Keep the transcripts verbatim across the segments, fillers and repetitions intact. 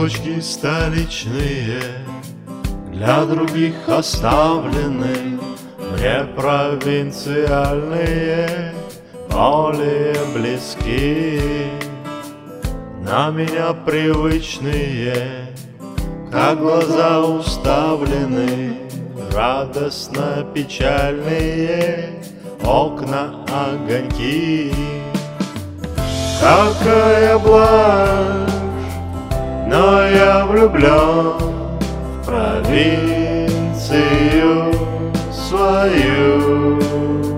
Улочки столичные для других оставлены, мне провинциальные более близки. На меня привычные, как глаза уставлены, радостно печальные окна огоньки. Какая блажь, но я влюблен в провинцию свою.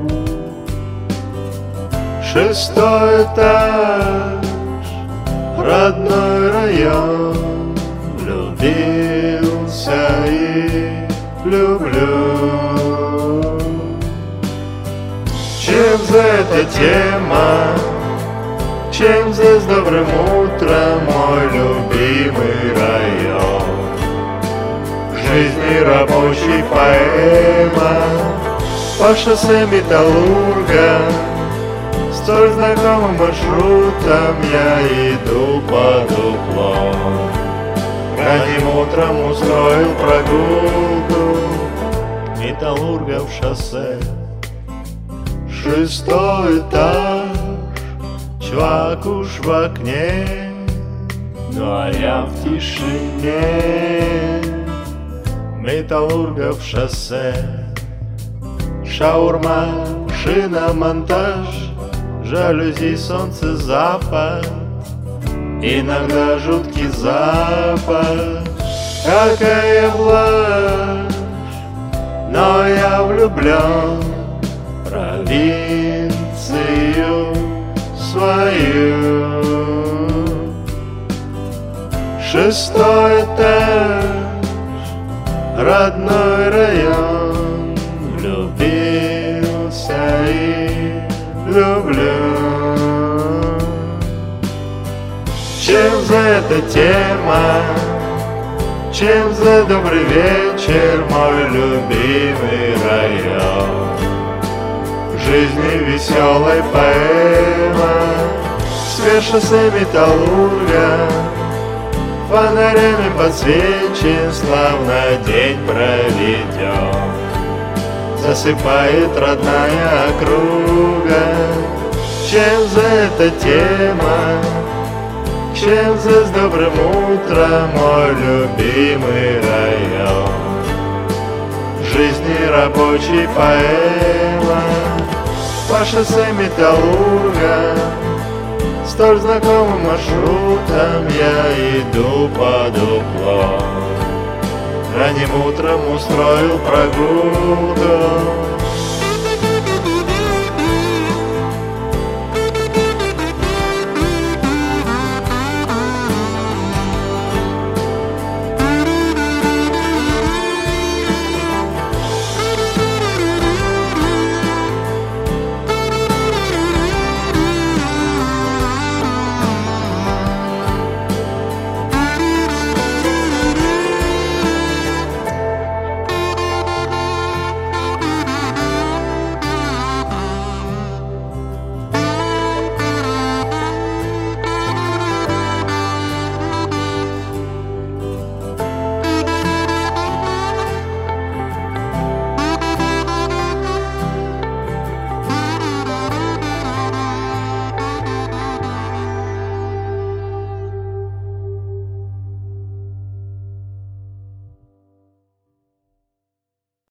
Шестой этаж, родной район, влюбился и люблю. Чем за эта тема, чем здесь добрым утром, мой любимый район. Жизни рабочей поэма по шоссе Металлурга, столь знакомым маршрутом я иду под уклон. Ранним утром устроил прогулку Металлурга в шоссе. Шестой этаж, чувак уж в окне, ну а я в тишине. Металлурга в шоссе, шаурма, шиномонтаж, жалюзи, солнце, запад, иногда жуткий запах. Какая блажь, но я влюблен в провинцию свою. Шестой этаж, родной район, влюбился и люблю. Чем за эта тема, чем за добрый вечер, мой любимый район. Жизни веселой поэма, свет шоссе Металлурга, фонарями подсвечен, славно день проведен. Засыпает родная округа. Чем за эта тема, чем за с добрым утром, мой любимый район. Жизни рабочей поэма по шоссе Металлурга, столь знакомым маршрутом я иду под уклон. Ранним утром устроил прогулку